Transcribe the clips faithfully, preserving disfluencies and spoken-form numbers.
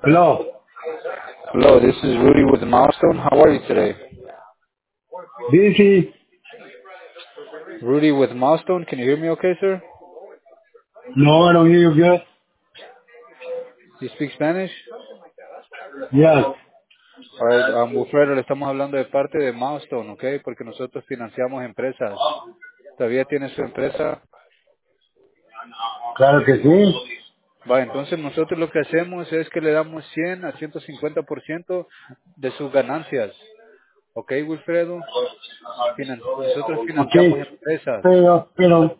Hello. Hello, this is Rudy with Milestone. How are you today? Busy. Rudy with Milestone. Can you hear me okay, sir? No, I don't hear you good. Do you speak Spanish? Yes. Alright, um, Wilfredo, le estamos hablando de parte de Milestone, ¿ok? Porque nosotros financiamos empresas. ¿Todavía tiene su empresa? Claro que sí. Va, entonces nosotros lo que hacemos es que le damos cien a ciento cincuenta por ciento de sus ganancias. ¿Ok, Wilfredo? Finan- nosotros Ok. financiamos empresas. Pero, pero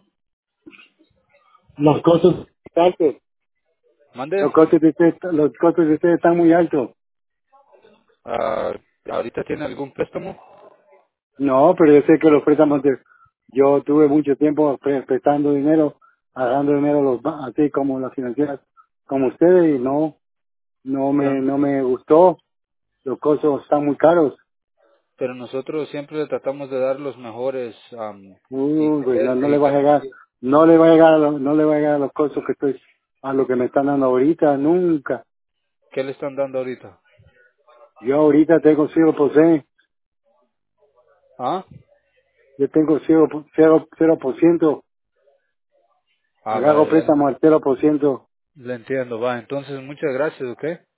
los costos están altos. Los ¿Mande? costos de usted, los costos de usted están muy altos. Ah, ¿ahorita tiene algún préstamo? No, pero yo sé que los préstamos de, yo tuve mucho tiempo pre- prestando dinero, agarrando dinero a los ba- así como las financieras, como ustedes, y no, no Pero, me, no me gustó. Los costos están muy caros. pero nosotros siempre le tratamos de dar los mejores am, Uy, pues no, intereses no le y va a llegar, garantías. no le va a llegar, a lo- no le va a llegar a los costos que estoy, a lo que me están dando ahorita, nunca. ¿Qué le están dando ahorita? Yo ahorita tengo cero por ciento, ¿Ah? yo tengo cero, cero, cero por ciento, Ah, agarro vaya, ya préstamo al cero por ciento. le entiendo, va. Entonces, muchas gracias, ¿ok?